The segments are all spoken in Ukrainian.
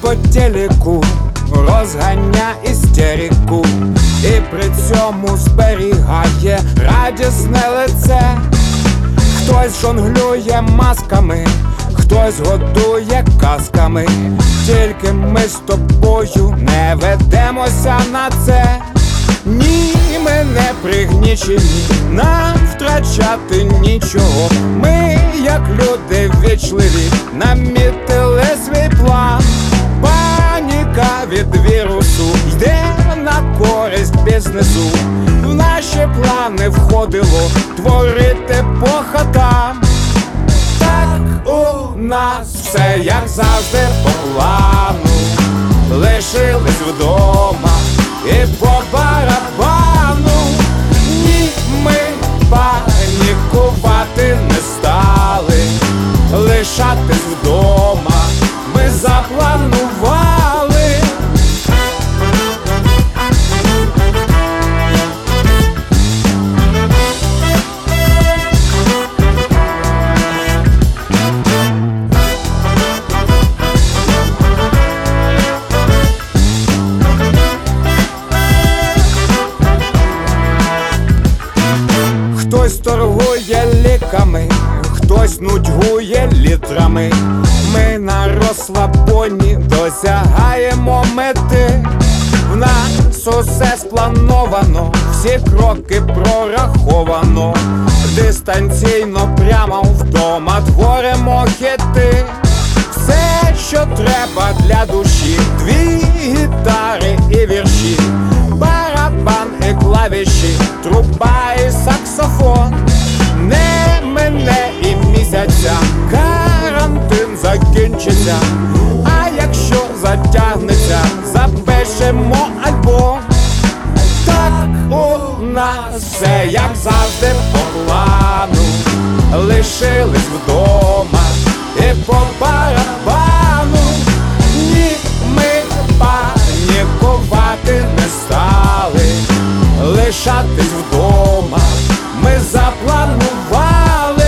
по телеку розганя істерику, і при цьому зберігає радісне лице. Хтось жонглює масками, хтось годує казками, тільки ми з тобою не ведемося на це. Ні, ми не пригнічені, нам втрачати нічого. Ми, як люди вічливі, намітили свій план. Паніка від вірусу йде на користь бізнесу. В наші плани входило творити по хатам. Так у нас все, як завжди, по плану. Лишились вдома і по барабану. Ні, ми панікувати не стали, лишатись вдома ми запланували. Хтось торгує ліками, хтось нудьгує літрами. Ми на розслабоні досягаємо мети. В нас усе сплановано, всі кроки прораховано. Дистанційно прямо вдома творимо хіти. Все, що треба для душі, дві гітари і вірші, барабан і клавіші, труба і саксофон. Не мине і місяця, карантин закінчиться, а якщо затягнеться, запишемо альбом. Так у нас все, як завжди, по плану. Лишились вдома і по барабану. Ні, ми панікувати не стали, лишатись вдома ми запланували.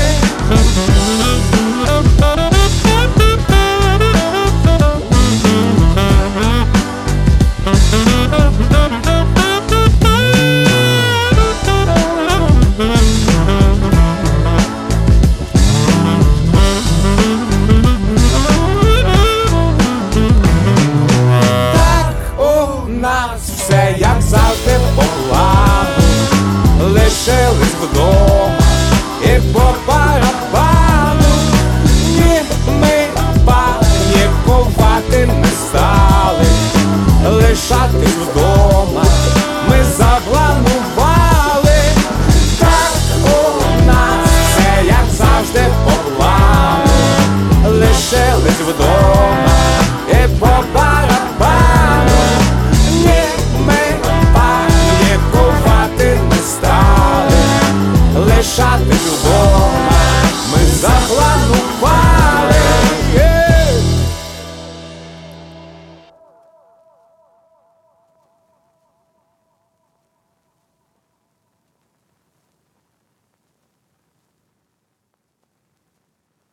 Все, як завжди, по плану. Лишились вдома і по барабану. Ні, ми панікувати не стали, лишатись вдома ми запланували. Так у нас все, як завжди, по плану. Лишились вдома і по барабану. Лишатись вдома ми запланували.